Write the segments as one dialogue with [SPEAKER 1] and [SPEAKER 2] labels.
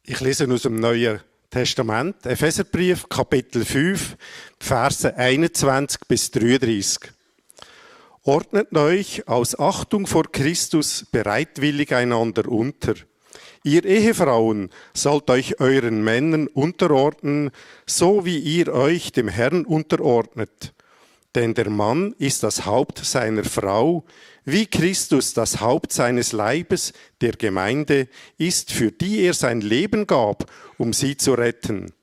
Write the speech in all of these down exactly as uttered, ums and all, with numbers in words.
[SPEAKER 1] Ich lese aus dem Neuen Testament, Epheserbrief, Kapitel fünf, Verse einundzwanzig bis dreiunddreißig. Ordnet euch aus Achtung vor Christus bereitwillig einander unter. Ihr Ehefrauen sollt euch euren Männern unterordnen, so wie ihr euch dem Herrn unterordnet. Denn der Mann ist das Haupt seiner Frau, wie Christus das Haupt seines Leibes, der Gemeinde, ist, für die er sein Leben gab, um sie zu retten.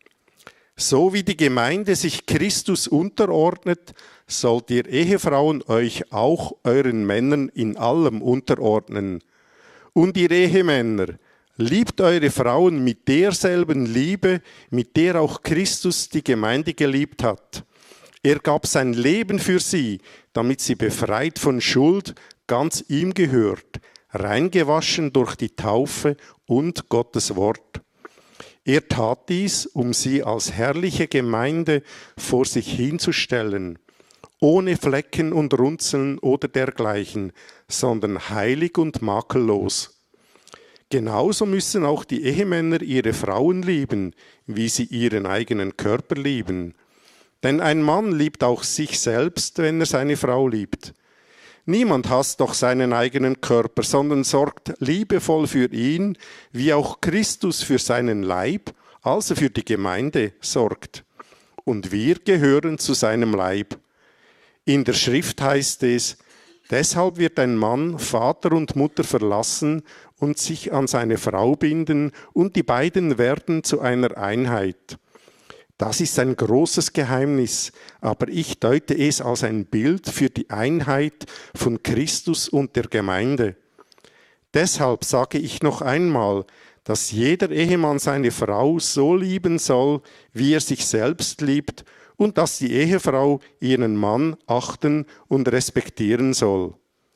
[SPEAKER 1] So wie die Gemeinde sich Christus unterordnet, sollt ihr Ehefrauen euch auch euren Männern in allem unterordnen. Und ihr Ehemänner, liebt eure Frauen mit derselben Liebe, mit der auch Christus die Gemeinde geliebt hat. Er gab sein Leben für sie, damit sie befreit von Schuld ganz ihm gehört, reingewaschen durch die Taufe und Gottes Wort. Er tat dies, um sie als herrliche Gemeinde vor sich hinzustellen, ohne Flecken und Runzeln oder dergleichen, sondern heilig und makellos. Genauso müssen auch die Ehemänner ihre Frauen lieben, wie sie ihren eigenen Körper lieben. Denn ein Mann liebt auch sich selbst, wenn er seine Frau liebt. Niemand hasst doch seinen eigenen Körper, sondern sorgt liebevoll für ihn, wie auch Christus für seinen Leib, also für die Gemeinde, sorgt. Und wir gehören zu seinem Leib. In der Schrift heißt es, deshalb wird ein Mann Vater und Mutter verlassen und sich an seine Frau binden, und die beiden werden zu einer Einheit. Das ist ein großes Geheimnis, aber ich deute es als ein Bild für die Einheit von Christus und der Gemeinde. Deshalb sage ich noch einmal, dass jeder Ehemann seine Frau so lieben soll, wie er sich selbst liebt, und dass die Ehefrau ihren Mann achten und respektieren soll.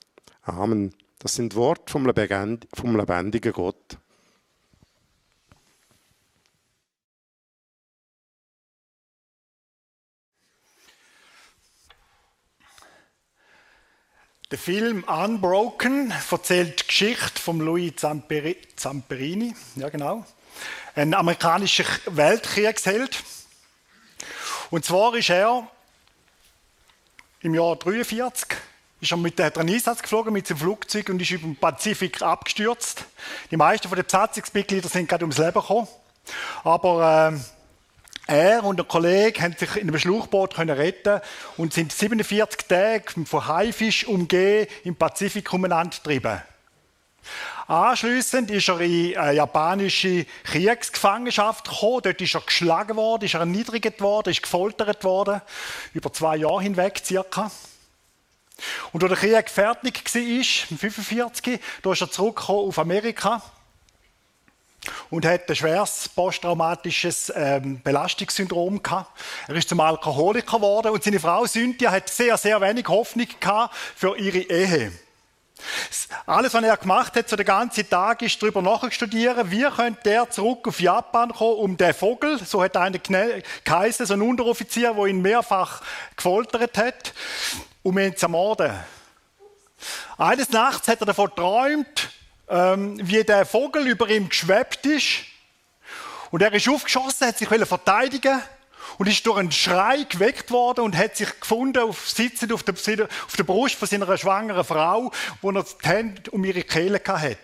[SPEAKER 1] Amen. Das sind Worte vom lebendigen Gott.
[SPEAKER 2] Der Film Unbroken erzählt die Geschichte von Louis Zamperi- Zamperini, ja genau, ein amerikanischer Weltkriegsheld. Und zwar ist er im Jahr dreiundvierzig ist er mit der einen Einsatz geflogen mit seinem Flugzeug und ist über den Pazifik abgestürzt. Die meisten von den Besatzungsmitgliedern sind gerade ums Leben gekommen, aber äh, er und ein Kollege haben sich in einem Schlauchboot retten und sind siebenundvierzig Tage von Haifisch umgeben im Pazifik umeinander getrieben. Anschliessend ist er in eine japanische Kriegsgefangenschaft gekommen. Dort ist er geschlagen worden, ist er erniedrigt worden, ist gefoltert worden, über zwei Jahre hinweg circa. Und als der Krieg fertig war, im fünfundvierzig, da ist er zurückgekommen auf Amerika und hat ein schweres posttraumatisches ähm, Belastungssyndrom gehabt. Er ist zum Alkoholiker geworden und seine Frau Cynthia hat sehr, sehr wenig Hoffnung gehabt für ihre Ehe. Alles, was er gemacht hat, so den ganzen Tag, ist darüber nachzustudieren, wie könnte er zurück auf Japan kommen, um den Vogel, so hat einer geheißen, so ein Unteroffizier, der ihn mehrfach gefoltert hat, um ihn zu ermorden. Eines Nachts hat er davon geträumt, ähm, wie der Vogel über ihm geschwebt ist. Und er ist aufgeschossen, hat sich verteidigen und ist durch einen Schrei geweckt worden und hat sich gefunden, auf, sitzend auf der, auf der Brust von seiner schwangeren Frau, wo er die Hände um ihre Kehle hatte.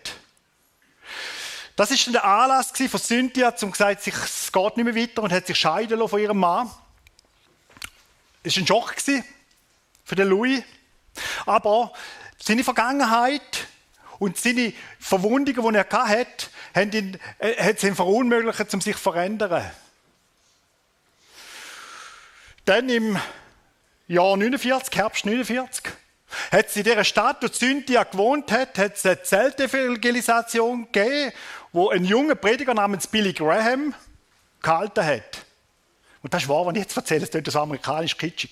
[SPEAKER 2] Das war der Anlass von Cynthia, um zu sagen, es geht nicht mehr weiter und hat sich scheiden lassen von ihrem Mann. Es war ein Schock für den Louis. Aber seine Vergangenheit und seine Verwundungen, die er hatte, haben ihn, äh, hat es ihm verunmöglicht, um sich zu verändern. Dann im Jahr neunundvierzig, Herbst neunundvierzig, hat es in dieser Stadt, wo Cynthia gewohnt hat, hat es eine Zeltevangelisation gegeben, wo ein junger Prediger namens Billy Graham gehalten hat. Und das ist wahr, was ich jetzt erzähle, das klingt so amerikanisch kitschig.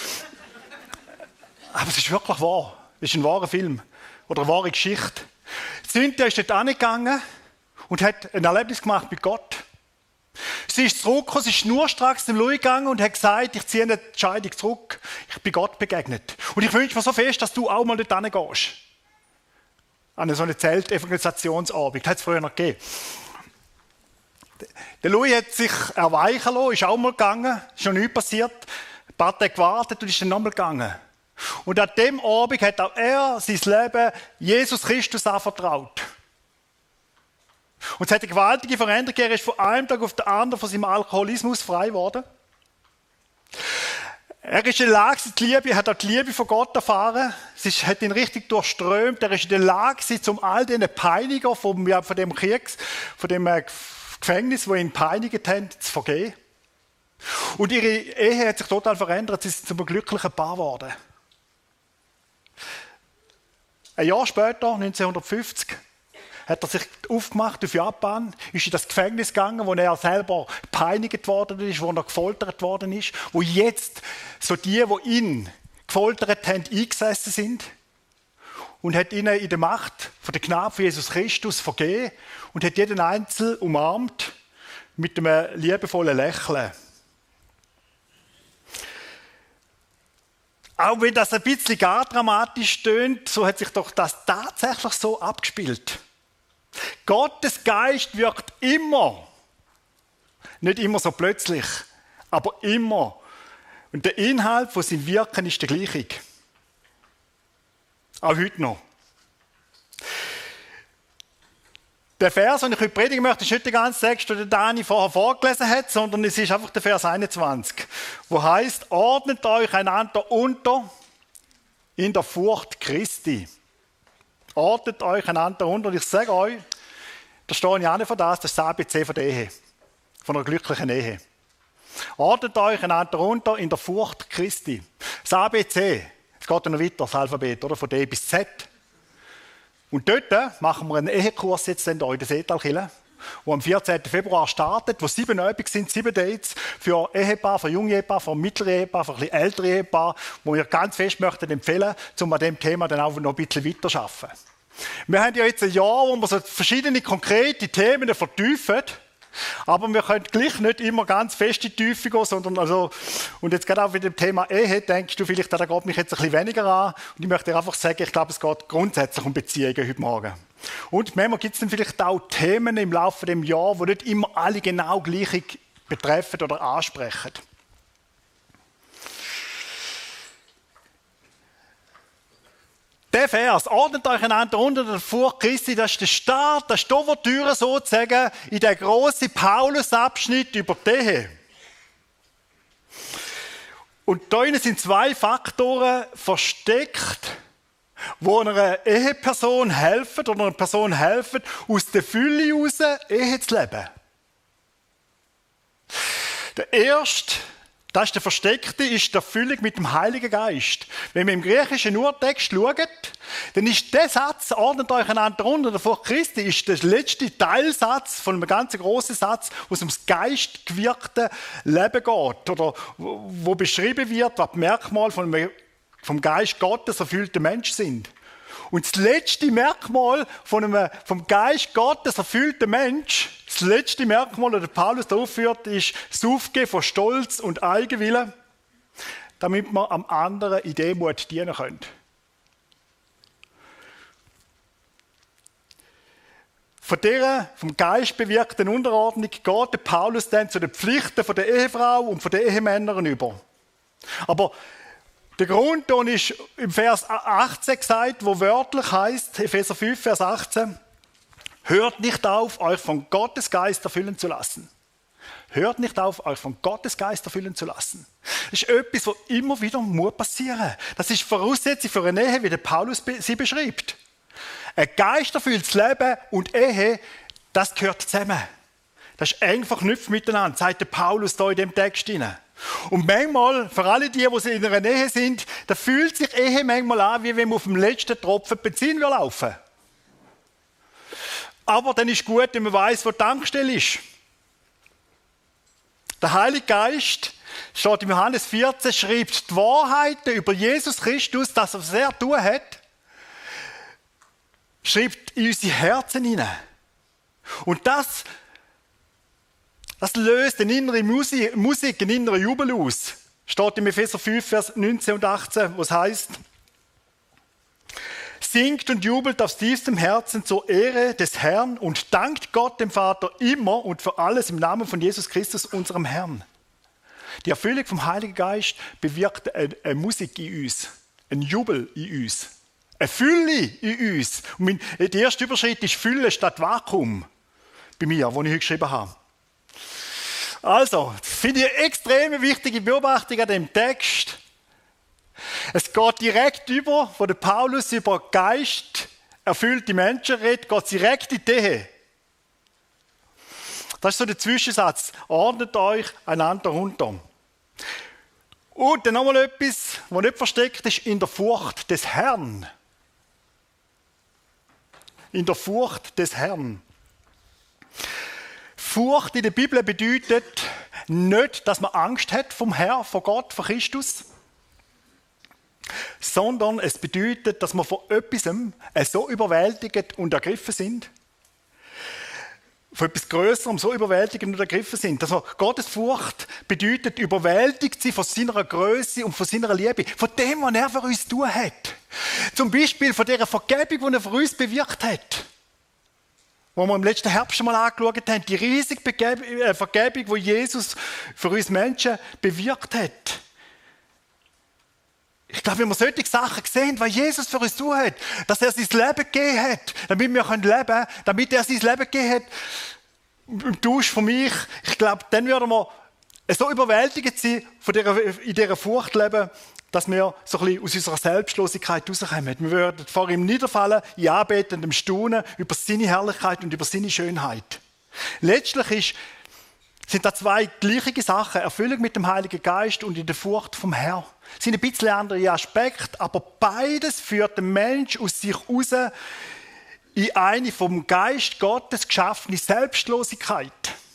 [SPEAKER 2] Aber es ist wirklich wahr. Es ist ein wahrer Film oder eine wahre Geschichte. Cynthia ist dort angegangen und hat ein Erlebnis gemacht mit Gott. Sie ist zurückgekommen, sie ist schnurstracks zum Louis gegangen und hat gesagt, ich ziehe eine Entscheidung zurück. Ich bin Gott begegnet. Und ich wünsche mir so fest, dass du auch mal dort hingehst. An so eine Zelt-Evangelisationsabend. Das hat es früher noch gegeben. Der Louis hat sich erweichen lassen, ist auch mal gegangen, ist noch nichts passiert. Ein paar Tage gewartet und ist dann nochmal gegangen. Und an dem Abend hat auch er sein Leben Jesus Christus anvertraut. Und es hat eine gewaltige Veränderung gegeben. Er ist von einem Tag auf den anderen von seinem Alkoholismus frei geworden. Er ist in der Lage, die Liebe, er hat auch die Liebe von Gott erfahren. Es ist, hat ihn richtig durchströmt. Er ist in der Lage, um all diese Peiniger von, ja, von dem Kriegs, von dem äh, Gefängnis, wo ihn peinigt haben, zu vergeben. Und ihre Ehe hat sich total verändert. Sie sind zu einem glücklichen Paar geworden. Ein Jahr später, neunzehnhundertfünfzig, hat er sich aufgemacht auf Japan, ist in das Gefängnis gegangen, wo er selber gepeinigt worden ist, wo er gefoltert worden ist, wo jetzt so die, die ihn gefoltert haben, eingesessen sind und hat ihnen in der Macht von der Gnade von Jesus Christus vergeben und hat jeden Einzelnen umarmt mit einem liebevollen Lächeln. Auch wenn das ein bisschen gar dramatisch tönt, so hat sich doch das tatsächlich so abgespielt. Gottes Geist wirkt immer, nicht immer so plötzlich, aber immer. Und der Inhalt von seinem Wirken ist der gleiche. Auch heute noch. Der Vers, den ich heute predigen möchte, ist nicht der ganze Text, den Dani vorher vorgelesen hat, sondern es ist einfach der Vers einundzwanzig, wo heißt: Ordnet euch einander unter in der Furcht Christi. Ordnet euch einander unter. Und ich sage euch, da stehe ich auch nicht von das, das ist das A B C von der Ehe, von einer glücklichen Ehe. Ordnet euch einander unter in der Furcht Christi. Das A B C, es geht ja noch weiter, das Alphabet, oder? Von D bis Z. Und dort machen wir einen Ehekurs jetzt in der Seetalkirche, der am vierzehnten Februar startet, wo sieben Übungen sind, sieben Dates für Ehepaar, für junge Ehepaar, für mittlere Ehepaar, für ein bisschen ältere Ehepaar, wo wir ganz fest möchten empfehlen, um an dem Thema dann auch noch ein bisschen weiter zu arbeiten. Wir haben ja jetzt ein Jahr, wo wir so verschiedene konkrete Themen vertiefen, aber wir können gleich nicht immer ganz fest in die Tiefe gehen, sondern also, und jetzt gerade auch mit dem Thema Ehe, denkst du vielleicht, da geht mich jetzt ein bisschen weniger an. Und ich möchte dir einfach sagen, ich glaube, es geht grundsätzlich um Beziehungen heute Morgen. Und manchmal gibt es dann vielleicht auch Themen im Laufe des Jahres, die nicht immer alle genau gleich betreffen oder ansprechen. Der Vers, ordnet euch einander unter der Furcht Christi, das ist der Start, das ist die Ouvertüre sozusagen in den grossen Paulus-Abschnitt über die Ehe. Und da sind zwei Faktoren versteckt, die einer Eheperson helfen oder einer Person helfen, aus der Fülle heraus Ehe zu leben. Der erste, das ist der Versteckte, ist die Erfüllung mit dem Heiligen Geist. Wenn wir im griechischen Urtext schauen, dann ist der Satz, ordnet euch einander unter der Furcht Christi, ist der letzte Teilsatz von einem ganz grossen Satz, wo es ums geistgewirkte Leben geht. Oder wo beschrieben wird, was die Merkmale von einem, vom Geist Gottes erfüllten Mensch sind. Und das letzte Merkmal von einem vom Geist Gottes erfüllten Mensch, das letzte Merkmal, das Paulus da aufführt, ist das Aufgeben von Stolz und Eigenwillen, damit man am anderen in Demut dienen können. Von dieser vom Geist bewirkten Unterordnung geht der Paulus dann zu den Pflichten von der Ehefrau und von den Ehemännern über. Aber der Grundton ist im Vers achtzehn gesagt, wo wörtlich heißt, Epheser fünf, Vers achtzehn, hört nicht auf, euch von Gottes Geist erfüllen zu lassen. Hört nicht auf, euch von Gottes Geist erfüllen zu lassen. Das ist etwas, was immer wieder passieren muss. Das ist Voraussetzung für eine Ehe, wie der Paulus sie beschreibt. Ein geisterfülltes Leben und Ehe, das gehört zusammen. Das ist eng verknüpft miteinander, sagt der Paulus da in dem Text hinein. Und manchmal, für alle die, die in einer Nähe sind, da fühlt sich Ehe manchmal an, wie wenn man auf dem letzten Tropfen Benzin laufen will. Aber dann ist gut, wenn man weiss, wo die Tankstelle ist. Der Heilige Geist, steht im Johannes vierzehn, schreibt die Wahrheiten über Jesus Christus, das er sehr tun hat, schreibt in unsere Herzen hinein. Und das Das löst eine innere Musik, Musik, einen inneren Jubel aus. Steht im Epheser fünf, Vers neunzehn und achtzehn, wo es heißt: singt und jubelt aus tiefstem Herzen zur Ehre des Herrn und dankt Gott, dem Vater, immer und für alles im Namen von Jesus Christus, unserem Herrn. Die Erfüllung vom Heiligen Geist bewirkt eine, eine Musik in uns, ein Jubel in uns, eine Fülle in uns. Und mein, der erste Überschritt ist Fülle statt Vakuum bei mir, wo ich heute geschrieben habe. Also, das finde ich eine extrem wichtige Beobachtung an dem Text. Es geht direkt über, wo der Paulus über Geist erfüllte Menschen redet, geht direkt in die Ehe. Das ist so der Zwischensatz. Ordnet euch einander unter. Und dann nochmal etwas, was nicht versteckt ist, in der Furcht des Herrn. In der Furcht des Herrn. Furcht in der Bibel bedeutet nicht, dass man Angst hat vom Herrn, von Gott, von Christus, sondern es bedeutet, dass wir von etwas so überwältigt und ergriffen sind, von etwas Größerem so überwältigend und ergriffen sind. Also Gottes Furcht bedeutet, überwältigt sie von seiner Größe und von seiner Liebe, von dem, was er für uns zu tun hat. Zum Beispiel von dieser Vergebung, die er für uns bewirkt hat. Wo wir im letzten Herbst schon mal angeschaut haben, die riesige Vergebung, die Jesus für uns Menschen bewirkt hat. Ich glaube, wenn wir solche Sachen sehen, was Jesus für uns tun hat, dass er sein Leben gegeben hat, damit wir leben können, damit er sein Leben gegeben hat, im Tausch von mich, ich glaube, dann würden wir so überwältigt sein, von dieser, in dieser Furcht leben, dass wir so ein bisschen aus unserer Selbstlosigkeit rauskommen. Wir würden vor ihm niederfallen, in anbetendem Staunen über seine Herrlichkeit und über seine Schönheit. Letztlich ist, sind da zwei gleiche Sachen, Erfüllung mit dem Heiligen Geist und in der Furcht vom Herrn. Das sind ein bisschen andere Aspekte, aber beides führt den Mensch aus sich raus in eine vom Geist Gottes geschaffene Selbstlosigkeit.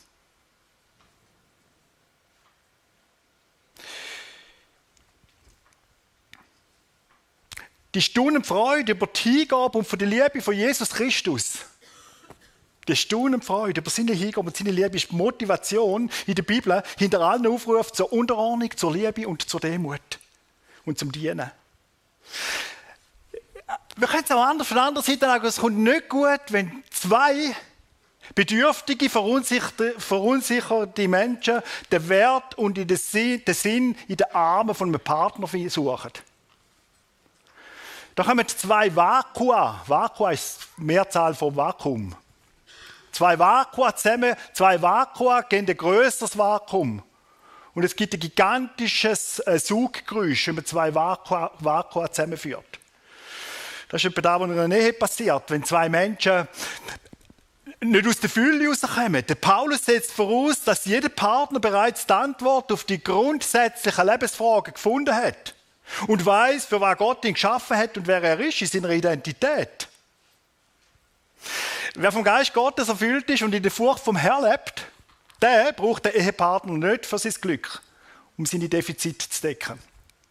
[SPEAKER 2] Die staunende Freude über die Hingabe und von der Liebe von Jesus Christus. Die staunende Freude über seine Hingabe und seine Liebe ist die Motivation in der Bibel hinter allen Aufrufen zur Unterordnung, zur Liebe und zur Demut und zum Dienen. Wir können es auch anders von der anderen Seite sagen, es kommt nicht gut, wenn zwei bedürftige, verunsicherte Menschen den Wert und den Sinn in den Armen von einem Partner suchen. Da kommen zwei Vakua. Vakua ist die Mehrzahl vom Vakuum. Zwei Vakua zusammen, zwei Vakua geben ein grösseres Vakuum. Und es gibt ein gigantisches äh, Suggeräusch, wenn man zwei Vakua, Vakua zusammenführt. Das ist etwa da, was in einer Nähe passiert, wenn zwei Menschen nicht aus der Fülle rauskommen. Der Paulus setzt voraus, dass jeder Partner bereits die Antwort auf die grundsätzlichen Lebensfragen gefunden hat. Und weiss, für was Gott ihn geschaffen hat und wer er ist in seiner Identität. Wer vom Geist Gottes erfüllt ist und in der Furcht vom Herrn lebt, der braucht den Ehepartner nicht für sein Glück, um seine Defizite zu decken.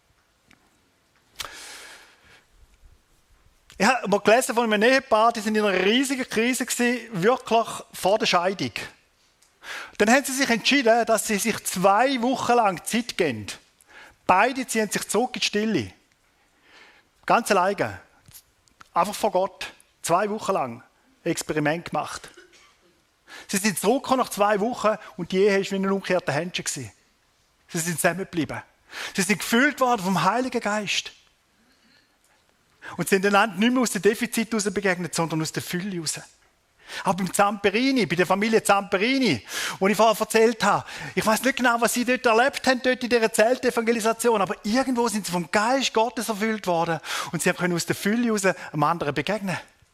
[SPEAKER 2] Ich habe mal gelesen von einem Ehepaar, die sind in einer riesigen Krise gewesen, wirklich vor der Scheidung. Dann haben sie sich entschieden, dass sie sich zwei Wochen lang Zeit geben. Beide ziehen sich zurück in die Stille. Ganz alleine. Einfach vor Gott. Zwei Wochen lang. Experiment gemacht. Sie sind zurückgekommen nach zwei Wochen und die Ehe war wie ein umgekehrter Händchen. Sie sind zusammengeblieben. Sie sind gefüllt worden vom Heiligen Geist. Und sind einander nicht mehr aus dem Defizit heraus begegnet, sondern aus der Fülle heraus. Auch beim Zamperini, bei der Familie Zamperini, wo ich vorher erzählt habe. Ich weiß nicht genau, was sie dort erlebt haben, dort in dieser Zeltevangelisation, aber irgendwo sind sie vom Geist Gottes erfüllt worden und sie können aus der Fülle heraus einem anderen begegnen.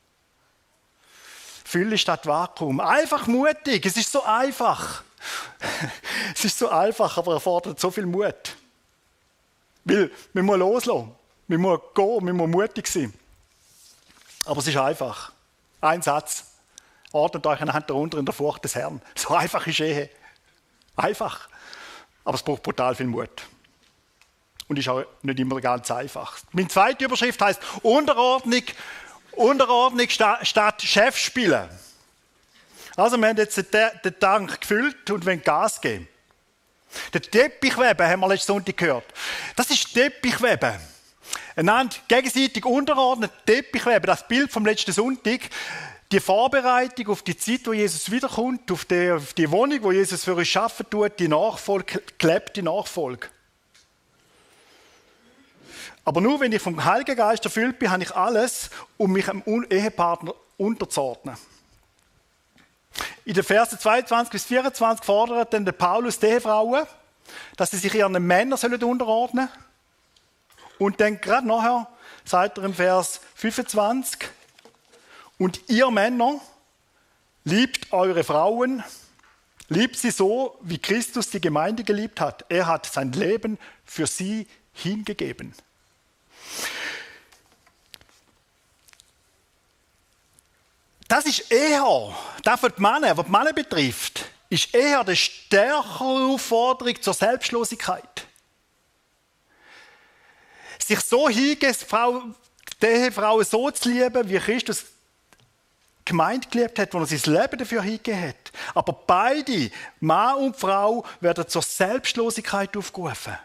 [SPEAKER 2] Fülle statt Vakuum. Einfach mutig, es ist so einfach. Es ist so einfach, aber erfordert so viel Mut. Weil man muss loslassen, man muss gehen, man muss mutig sein. Aber es ist einfach. Ein Satz. Ordnet euch einander unter in der Furcht des Herrn. So einfach ist Ehe. Einfach. Aber es braucht brutal viel Mut. Und ist auch nicht immer ganz einfach. Meine zweite Überschrift heißt Unterordnung, Unterordnung statt Chef spielen. Also wir haben jetzt den Tank gefüllt und wollen Gas geben. Den Teppichweben haben wir letzten Sonntag gehört. Das ist Teppichweben. Einander gegenseitig unterordnen, Teppichweben, das Bild vom letzten Sonntag, die Vorbereitung auf die Zeit, wo Jesus wiederkommt, auf die, auf die Wohnung, wo Jesus für uns arbeiten tut, die Nachfolge, gelebte Nachfolge. Aber nur wenn ich vom Heiligen Geist erfüllt bin, habe ich alles, um mich einem Ehepartner unterzuordnen. In den Versen zweiundzwanzig bis vierundzwanzig fordert dann der Paulus die Ehefrauen, dass sie sich ihren Männern sollen unterordnen sollen. Und dann gerade nachher sagt er im Vers fünfundzwanzig, und ihr Männer, liebt eure Frauen, liebt sie so, wie Christus die Gemeinde geliebt hat. Er hat sein Leben für sie hingegeben. Das ist eher, das für die Männer, was die Männer betrifft, ist eher die stärkere Aufforderung zur Selbstlosigkeit. Sich so hingeben, die Ehefrauen so zu lieben, wie Christus die Gemeinde geliebt hat, wo er sein Leben dafür hingegeben hat. Aber beide, Mann und Frau, werden zur Selbstlosigkeit aufgerufen.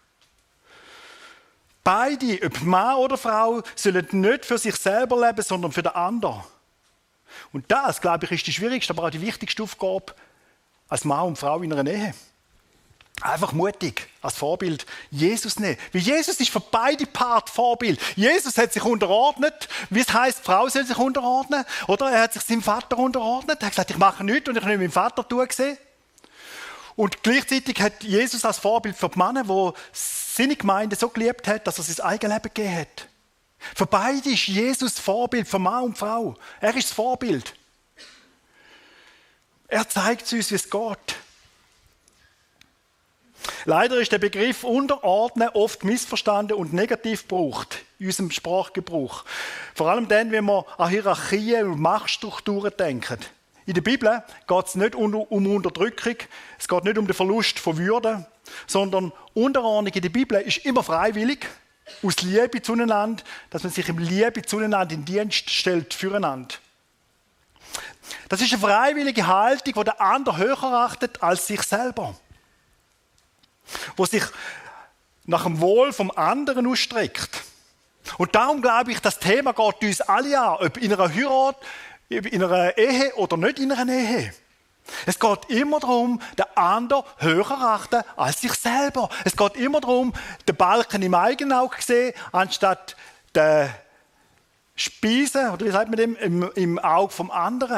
[SPEAKER 2] Beide, ob Mann oder Frau, sollen nicht für sich selber leben, sondern für den anderen. Und das, glaube ich, ist die schwierigste, aber auch die wichtigste Aufgabe als Mann und Frau in einer Ehe. Einfach mutig, als Vorbild Jesus nehmen. Weil Jesus ist für beide Part Vorbild. Jesus hat sich unterordnet. Wie es heisst, die Frau soll sich unterordnen. Oder er hat sich seinem Vater unterordnet. Er hat gesagt, ich mache nichts und ich will meinem Vater tun sehen. Und gleichzeitig hat Jesus als Vorbild für die Männer, die seine Gemeinde so geliebt hat, dass er sein eigenes Leben gegeben hat. Für beide ist Jesus Vorbild, für Mann und Frau. Er ist das Vorbild. Er zeigt uns, wie es geht. Leider ist der Begriff Unterordnen oft missverstanden und negativ gebraucht in unserem Sprachgebrauch. Vor allem dann, wenn wir an Hierarchien und Machtstrukturen denken. In der Bibel geht es nicht um Unterdrückung, es geht nicht um den Verlust von Würde, sondern Unterordnung in der Bibel ist immer freiwillig, aus Liebe zueinander, dass man sich im Liebe zueinander in Dienst stellt füreinander. Das ist eine freiwillige Haltung, die der andere höher achtet als sich selber. Wo sich nach dem Wohl vom anderen ausstreckt. Und darum glaube ich, das Thema geht uns alle an, ob in einer Heirat, in einer Ehe oder nicht in einer Ehe. Es geht immer darum, den anderen höher achten als sich selber. Es geht immer darum, den Balken im eigenen Auge sehen, anstatt den Speisen, oder wie sagt man dem, im, im Auge vom anderen.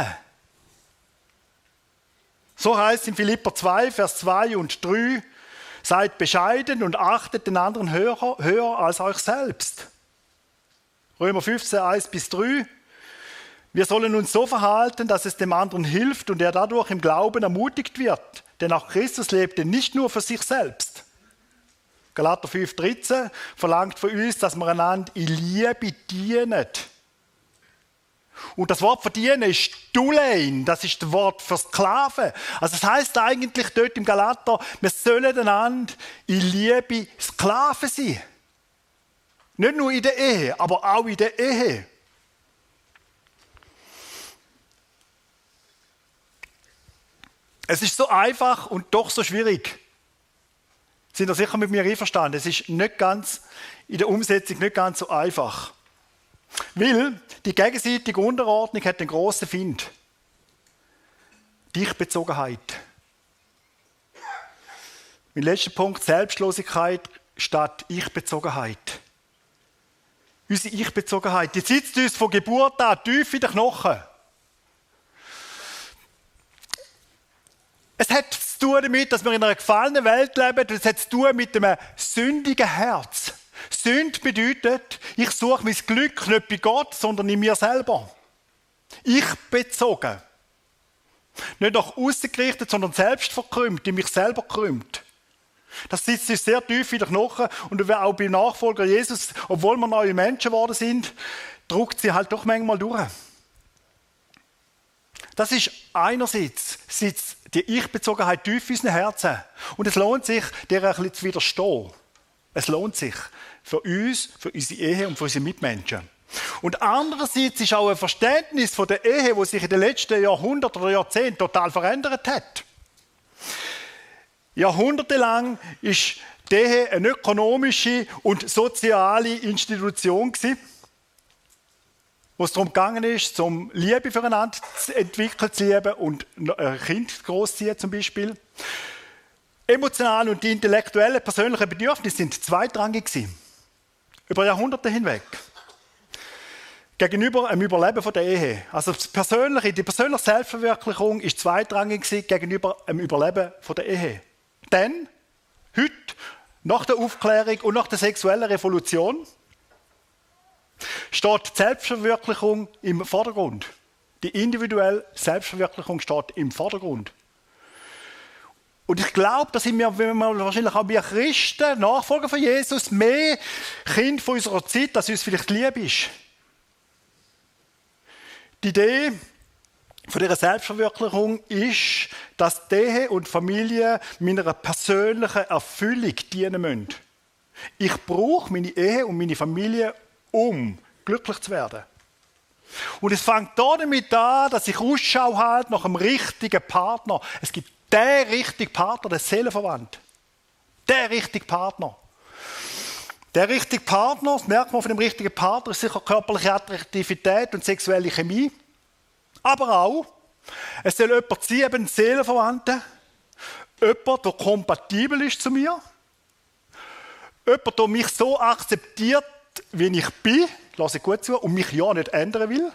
[SPEAKER 2] So heißt es in Philipper zwei, Vers zwei und drei, seid bescheiden und achtet den anderen höher, höher als euch selbst. Römer fünfzehn, eins bis drei. Wir sollen uns so verhalten, dass es dem anderen hilft und er dadurch im Glauben ermutigt wird. Denn auch Christus lebte nicht nur für sich selbst. Galater fünf, dreizehn verlangt von uns, dass wir einander in Liebe dienen. Und das Wort verdienen ist Dulein, das ist das Wort für Sklaven. Also das heisst eigentlich dort im Galater, wir sollen einander in Liebe Sklaven sein. Nicht nur in der Ehe, aber auch in der Ehe. Es ist so einfach und doch so schwierig. Sind ihr sicher mit mir einverstanden? Es ist nicht ganz, in der Umsetzung nicht ganz so einfach. Weil die gegenseitige Unterordnung hat einen grossen Find. Die Ich-Bezogenheit. Mein letzter Punkt, Selbstlosigkeit statt Ich-Bezogenheit. Unsere Ich-Bezogenheit, die sitzt uns von Geburt an tief in den Knochen. Es hat zu tun damit, dass wir in einer gefallenen Welt leben. Es hat zu tun mit einem sündigen Herz. Sünde bedeutet, ich suche mein Glück nicht bei Gott, sondern in mir selber. Ich bezogen. Nicht nach außen gerichtet, sondern selbst verkrümmt, in mich selber krümmt. Das sitzt uns sehr tief in den Knochen und auch bei Nachfolger Jesus, obwohl wir neue Menschen geworden sind, drückt sie halt doch manchmal durch. Das ist einerseits sitzt die Ich-Bezogenheit tief in unseren Herzen. Und es lohnt sich, der ein bisschen zu widerstehen. Es lohnt sich für uns, für unsere Ehe und für unsere Mitmenschen. Und andererseits ist auch ein Verständnis von der Ehe, das sich in den letzten Jahrhunderten oder Jahrzehnten total verändert hat. Jahrhundertelang ist die Ehe eine ökonomische und soziale Institution gewesen, wo es darum gegangen ist, um Liebe füreinander zu entwickeln, zu lieben und ein Kind großziehen zum Beispiel. Emotionale und die intellektuellen, persönlichen Bedürfnisse sind zweitrangig gewesen. Über Jahrhunderte hinweg. Gegenüber dem Überleben von der Ehe. Also das persönliche, die persönliche Selbstverwirklichung ist zweitrangig gewesen gegenüber dem Überleben von der Ehe. Denn heute, nach der Aufklärung und nach der sexuellen Revolution, steht die Selbstverwirklichung im Vordergrund. Die individuelle Selbstverwirklichung steht im Vordergrund. Und ich glaube, dass wir, wenn wir wahrscheinlich auch wir Christen, Nachfolger von Jesus, mehr Kind von unserer Zeit, als uns vielleicht lieb ist. Die Idee von dieser Selbstverwirklichung ist, dass die Ehe und Familie meiner persönlichen Erfüllung dienen müssen. Ich brauche meine Ehe und meine Familie, um glücklich zu werden. Und es fängt damit an, dass ich Ausschau halte nach einem richtigen Partner. Es gibt den richtigen Partner, der Seelenverwandt. Der richtige Partner. Der richtige Partner, das merkt man von dem richtigen Partner, ist sicher körperliche Attraktivität und sexuelle Chemie. Aber auch, es soll jemand sein, eben ein Seelenverwandter. Jemand, der kompatibel ist zu mir. Jemand, der mich so akzeptiert, wie ich bin, lasse ich gut zu, und mich ja nicht ändern will.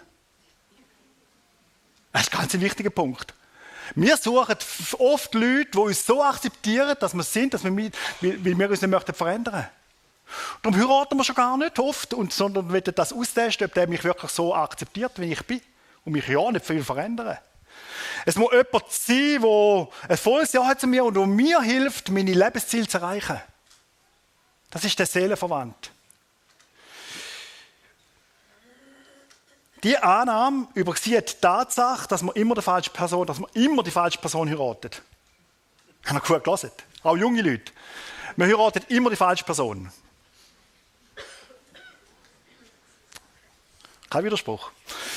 [SPEAKER 2] Das ist ein ganz wichtiger Punkt. Wir suchen oft Leute, die uns so akzeptieren, dass wir sind, dass wir, mit, weil wir uns nicht verändern möchten. Darum heiraten wir schon gar nicht oft, und, sondern wollen das austesten, ob der mich wirklich so akzeptiert, wie ich bin. Und mich ja nicht viel verändern. Es muss jemand sein, der ein volles Ja hat zu mir und der mir hilft, meine Lebensziele zu erreichen. Das ist der Seelenverwandt. Die Annahme übersieht die Tatsache, dass man immer die falsche Person, dass man immer die falsche Person heiratet. Haben wir gut gelesen. Auch junge Leute. Man heiratet immer die falsche Person. Kein Widerspruch.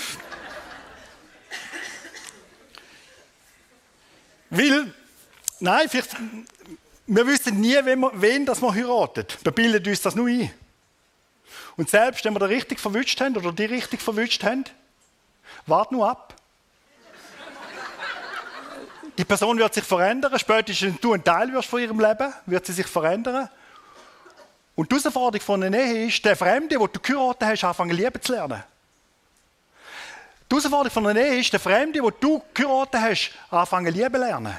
[SPEAKER 2] Weil, nein, vielleicht, wir wissen nie, wen, wir, wen das wir heiratet. Wir bilden uns das nur ein. Und selbst wenn wir den richtig verwünscht haben oder die richtig verwünscht haben, wart nur ab. Die Person wird sich verändern, spätestens wenn du ein Teil wirst von ihrem Leben, wird sie sich verändern. Und die Herausforderung von einer Ehe ist, der Fremde, den du geheiratet hast, anfangen lieben zu lernen. Die Herausforderung von einer Ehe ist, der Fremde, den du geheiratet hast, anfangen lieben zu lernen.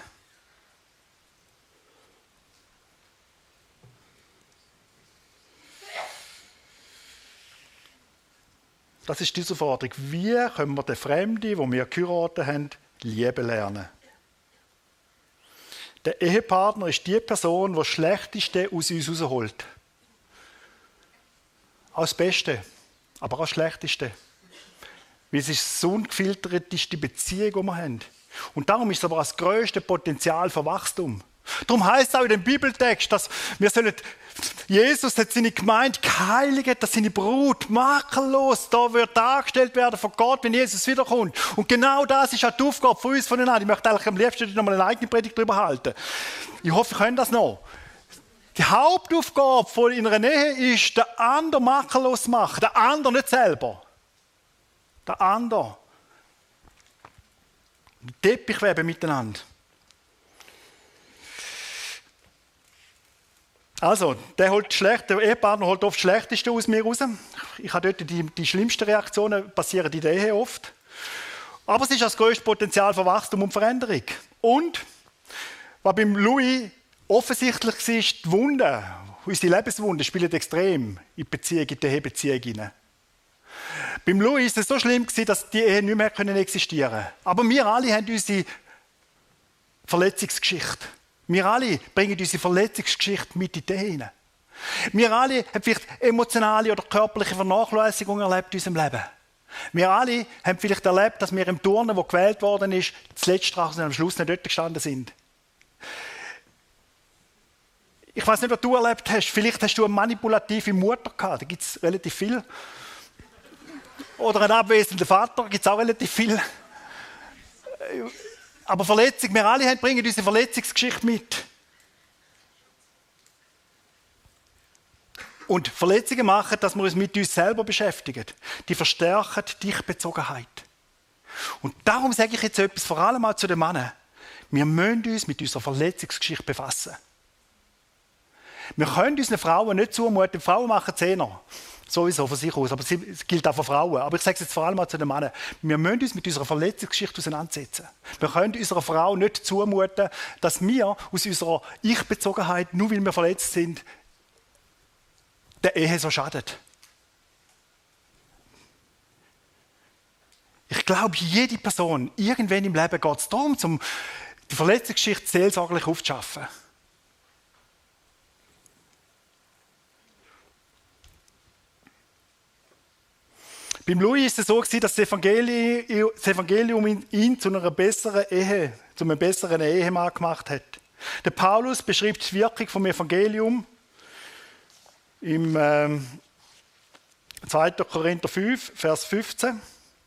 [SPEAKER 2] Das ist die Herausforderung. Wie können wir den Fremden, den wir geheiratet haben, lieben lernen? Der Ehepartner ist die Person, die das Schlechteste aus uns rausholt. Auch das Beste, aber auch das Schlechteste. Weil es ist so ungefilterteste Beziehung, die wir haben. Und darum ist es aber das grösste Potenzial für Wachstum. Darum heißt es auch in dem Bibeltext, dass wir sollen, Jesus hat seine Gemeinde geheiligt, dass seine Brut makellos da wird dargestellt werden von Gott, wenn Jesus wiederkommt. Und genau das ist auch die Aufgabe von uns voneinander. Ich möchte eigentlich am liebsten noch mal eine eigene Predigt darüber halten. Ich hoffe, wir können das noch. Die Hauptaufgabe von in einer Ehe ist, den anderen makellos zu machen, den anderen nicht selber. Der andere. Teppich weben miteinander. Also, der, holt schlecht, der Ehepartner holt oft das Schlechteste aus mir raus. Ich habe dort die, die schlimmsten Reaktionen, passieren in der Ehe oft. Aber es ist das grösste Potenzial für Wachstum und Veränderung. Und, was beim Louis offensichtlich war, die Wunden, unsere Lebenswunden spielen extrem in die Beziehung, in die Ehebeziehung hinein. Beim Louis war es so schlimm, dass die Ehe nicht mehr existieren konnte. Aber wir alle haben unsere Verletzungsgeschichte. Wir alle bringen unsere Verletzungsgeschichte mit in die Ehe hinein. Wir alle haben vielleicht emotionale oder körperliche Vernachlässigung erlebt in unserem Leben. Wir alle haben vielleicht erlebt, dass wir im Turnen, wo gewählt worden ist, zuletzt und am Schluss nicht dort gestanden sind. Ich weiß nicht, was du erlebt hast. Vielleicht hast du eine manipulative Mutter gehabt. Da gibt es relativ viel. Oder einen abwesenden Vater, gibt es auch relativ viel. Aber Verletzung, wir alle bringen unsere Verletzungsgeschichte mit. und Verletzungen machen, dass wir uns mit uns selber beschäftigen. Die verstärken die Ich-Bezogenheit. Und darum sage ich jetzt etwas, vor allem auch zu den Männern. Wir müssen uns mit unserer Verletzungsgeschichte befassen. Wir können unseren Frauen nicht zumuten. Frauen machen Zehner. Sowieso von sich aus, aber es gilt auch für Frauen. Aber ich sage es jetzt vor allem mal zu den Männern. Wir müssen uns mit unserer Verletzungsgeschichte auseinandersetzen. Wir können unserer Frau nicht zumuten, dass wir aus unserer Ich-Bezogenheit, nur weil wir verletzt sind, der Ehe so schadet. Ich glaube, jede Person, irgendwann im Leben geht es darum, um die Verletzungsgeschichte seelsorglich aufzuschaffen. Beim Louis ist es so, dass das Evangelium, das Evangelium ihn zu einer besseren Ehe, zu einem besseren Ehemann gemacht hat. Der Paulus beschreibt die Wirkung vom Evangelium im ähm, zweiten Korinther fünf, Vers fünfzehn.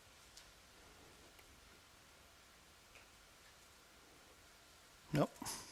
[SPEAKER 2] Ja.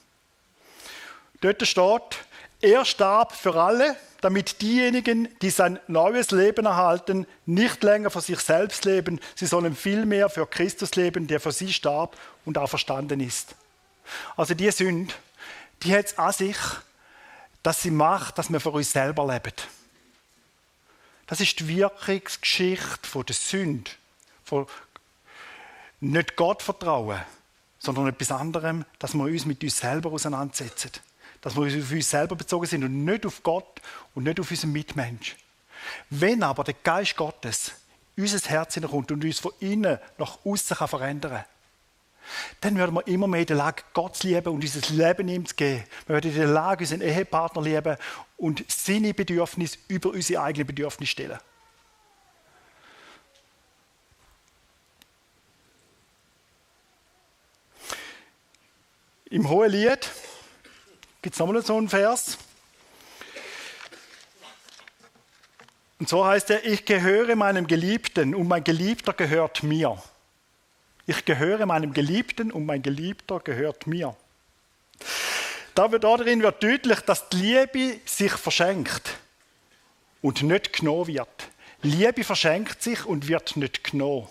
[SPEAKER 2] Dort steht, er starb für alle, damit diejenigen, die sein neues Leben erhalten, nicht länger für sich selbst leben, sie sollen vielmehr für Christus leben, der für sie starb und auch verstanden ist. Also die Sünde, die hat es an sich, dass sie macht, dass wir für uns selber leben. Das ist die Wirkungsgeschichte von der Sünde, von nicht Gott vertrauen, sondern etwas anderem, dass wir uns mit uns selber auseinandersetzen. Dass wir auf uns selber bezogen sind und nicht auf Gott und nicht auf unseren Mitmensch. Wenn aber der Geist Gottes in unser Herz hineinkommt und uns von innen nach außen verändern kann, dann werden wir immer mehr in der Lage, Gott zu lieben und unser Leben ihm zu geben. Wir werden in der Lage, unseren Ehepartner zu lieben und seine Bedürfnisse über unsere eigenen Bedürfnisse stellen. Im Hohelied gibt es nochmal so einen Vers. Und so heißt er, ich gehöre meinem Geliebten und mein Geliebter gehört mir. Ich gehöre meinem Geliebten und mein Geliebter gehört mir. Darin wird deutlich, dass die Liebe sich verschenkt und nicht genommen wird. Liebe verschenkt sich und wird nicht genommen.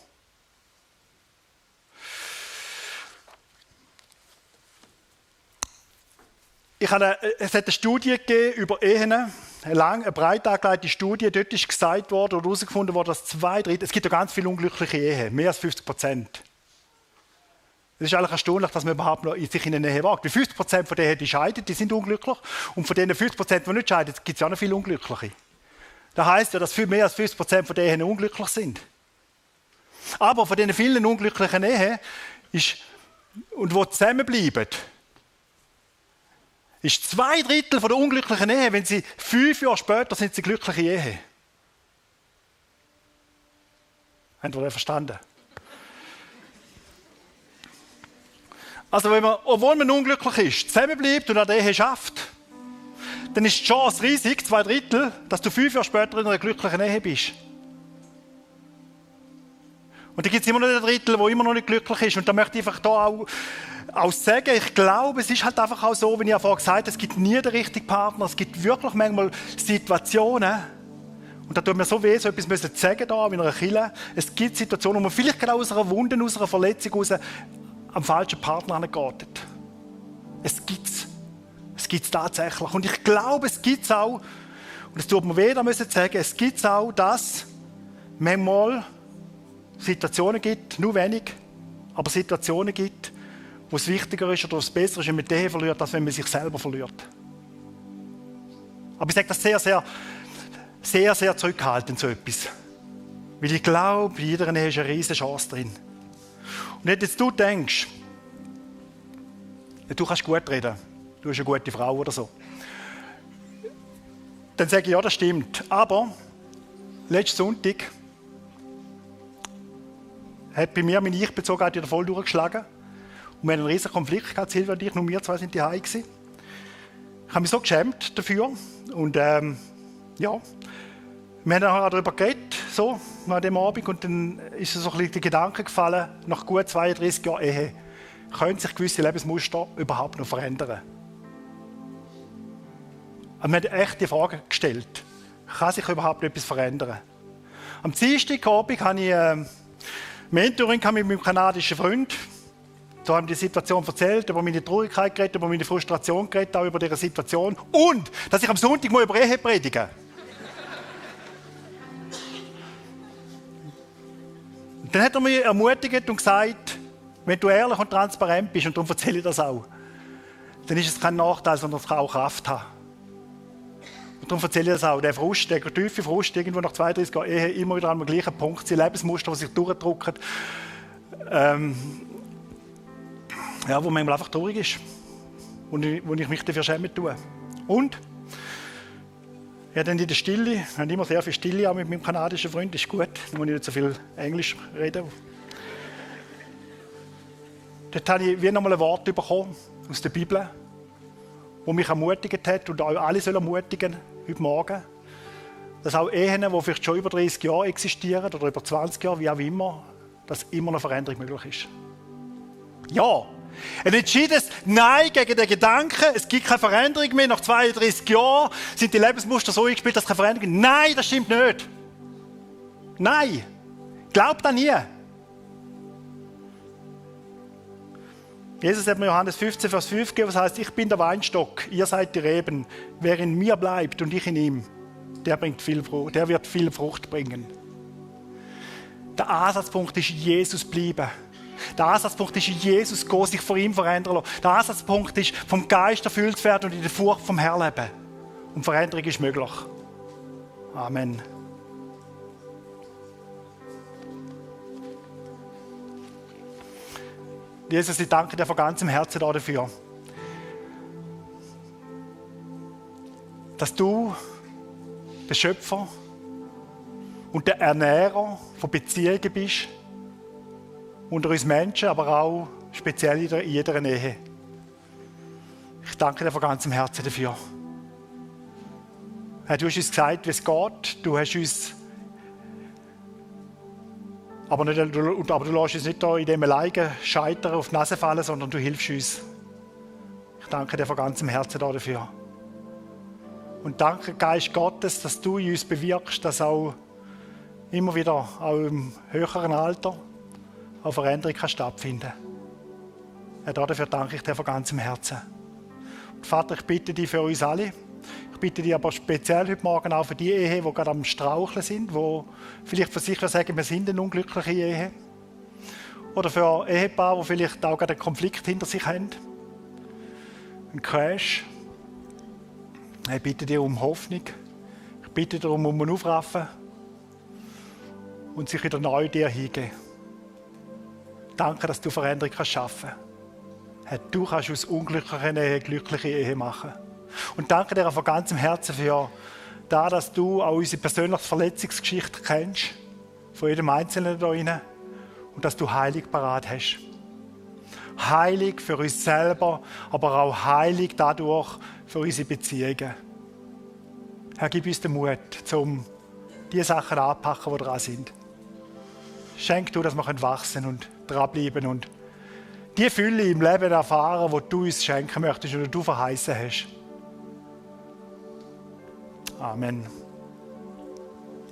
[SPEAKER 2] Ich habe eine, es hat eine Studie gegeben über Ehen, eine, lang, eine breit angelegte Studie. Dort ist gesagt worden oder herausgefunden worden, dass zwei Drittel, es gibt ja ganz viele unglückliche Ehen, mehr als fünfzig Prozent. Es ist eigentlich erstaunlich, dass man überhaupt noch sich in eine Ehe wagt. Weil fünfzig Prozent von denen, die scheiden, die sind unglücklich. Und von denen fünfzig Prozent, die nicht scheiden, gibt es ja noch viele Unglückliche. Das heisst ja, dass viel mehr als fünfzig Prozent von denen unglücklich sind. Aber von diesen vielen unglücklichen Ehen ist, und die zusammenbleiben, ist zwei Drittel von der unglücklichen Ehe, wenn sie fünf Jahre später sind sie glückliche Ehe. Habt ihr das verstanden? Also wenn man, obwohl man unglücklich ist, zusammenbleibt und an der Ehe schafft, dann ist die Chance riesig, zwei Drittel, dass du fünf Jahre später in einer glücklichen Ehe bist. Und dann gibt es immer noch ein Drittel, der immer noch nicht glücklich ist. Und da möchte ich einfach da auch, auch sagen, ich glaube, es ist halt einfach auch so, wie ich ja vorhin gesagt habe, es gibt nie den richtigen Partner. Es gibt wirklich manchmal Situationen, und da tut mir so weh, so etwas zu sagen da, wie in einer Kirche. Es gibt Situationen, wo man vielleicht gerade aus einer Wunde, aus einer Verletzung raus am falschen Partner angeht. Es gibt es. Es gibt es tatsächlich. Und ich glaube, es gibt es auch, und es tut mir weh, da müssen sagen, es gibt es auch, dass manchmal Situationen gibt, nur wenig, aber Situationen gibt, wo es wichtiger ist oder wo es besser ist, wenn man die Ehe verliert, als wenn man sich selber verliert. Aber ich sage das sehr, sehr, sehr, sehr zurückhaltend, so etwas. Weil ich glaube, in jeder Ehe ist eine riesige Chance drin. Und wenn jetzt du denkst, ja, du kannst gut reden, du bist eine gute Frau oder so, dann sage ich, ja, das stimmt. Aber letzten Sonntag hat bei mir meine Ich-Bezogenheit wieder voll durchgeschlagen. Und wir hatten einen riesigen Konflikt gehabt, Silvia und ich, nur wir zwei sind die Hause gewesen. Ich habe mich so geschämt dafür. Und ähm, ja, wir haben dann darüber geredet, so, an dem Abend. Und dann ist so ein bisschen der Gedanke gefallen, nach gut zweiunddreißig Jahren Ehe, können sich gewisse Lebensmuster überhaupt noch verändern? Und wir haben echt die Frage gestellt. kann sich überhaupt etwas verändern. Am Dienstagabend habe ich ein Mentoring mit meinem kanadischen Freund. Da haben wir die Situation erzählt, über meine Traurigkeit geredet, über meine Frustration geredet, auch über diese Situation. Und, dass ich am Sonntag mal über Ehe predige. Dann hat er mich ermutigt und gesagt, wenn du ehrlich und transparent bist, und darum erzähle ich das auch, dann ist es kein Nachteil, sondern es kann auch Kraft haben. Und darum erzähle ich das auch. Der Frust, der tiefe Frust, irgendwo nach zweiunddreißig Jahren Ehe, immer wieder an dem gleichen Punkt, die Lebensmuster, die sich durchdrücken, ähm, ja, wo manchmal einfach traurig ist. Und wo ich mich dafür schämen tue. Und ja, dann in der Stille, ich habe immer sehr viel Stille auch mit meinem kanadischen Freund, das ist gut, da muss ich nicht so viel Englisch reden. Dort habe ich wie nochmal ein Wort bekommen aus der Bibel, das mich ermutigt hat und auch alle sollen ermutigen heute Morgen, dass auch Ehen, die vielleicht schon über dreißig Jahre existieren oder über zwanzig Jahre, wie auch immer, dass immer eine Veränderung möglich ist. Ja, ein entschiedenes Nein gegen den Gedanken, es gibt keine Veränderung mehr, nach zweiunddreißig Jahren sind die Lebensmuster so eingespielt, dass es keine Veränderung gibt. Nein, das stimmt nicht. Nein, glaubt das nie. Jesus hat mir Johannes fünfzehn, Vers fünf gegeben, was heißt, ich bin der Weinstock, ihr seid die Reben. Wer in mir bleibt und ich in ihm, der, bringt viel Frucht, der wird viel Frucht bringen. Der Ansatzpunkt ist Jesus bleiben. Der Ansatzpunkt ist Jesus gehen, sich vor ihm verändern lassen. Der Ansatzpunkt ist vom Geist erfüllt werden und in der Furcht vom Herrn leben. Und Veränderung ist möglich. Amen. Jesus, ich danke dir von ganzem Herzen dafür, dass du der Schöpfer und der Ernährer von Beziehungen bist, unter uns Menschen, aber auch speziell in jeder Ehe. Ich danke dir von ganzem Herzen dafür. Du hast uns gesagt, wie es geht. Du hast uns Aber, nicht, aber du lässt uns nicht da in dem alleine scheitern, auf die Nase fallen, sondern du hilfst uns. Ich danke dir von ganzem Herzen dafür. Und danke, Geist Gottes, dass du in uns bewirkst, dass auch immer wieder, auch im höheren Alter, eine Veränderung kann stattfinden kann. Ja, dafür danke ich dir von ganzem Herzen. Und Vater, ich bitte dich für uns alle. Ich bitte dich aber speziell heute Morgen auch für die Ehen, die gerade am Straucheln sind, die vielleicht für sich sagen, wir sind eine unglückliche Ehe. Oder für Ehepaare, die vielleicht auch gerade einen Konflikt hinter sich haben. Ein Crash. Ich bitte dich um Hoffnung. Ich bitte dich um ein Aufraffen. Und sich wieder neu dir hingeben. Danke, dass du Veränderung schaffen kannst. Du kannst aus unglücklichen Ehe glückliche Ehe machen. Und danke dir von ganzem Herzen für das, dass du auch unsere persönliche Verletzungsgeschichte kennst, von jedem Einzelnen da rein, und dass du Heilig parat hast. Heilig für uns selber, aber auch heilig dadurch für unsere Beziehungen. Herr, gib uns den Mut, um die Sachen anzupacken, die dran sind. Schenk du, dass wir wachsen und dranbleiben und die Fülle im Leben erfahren, die du uns schenken möchtest oder du verheißen hast. Amen.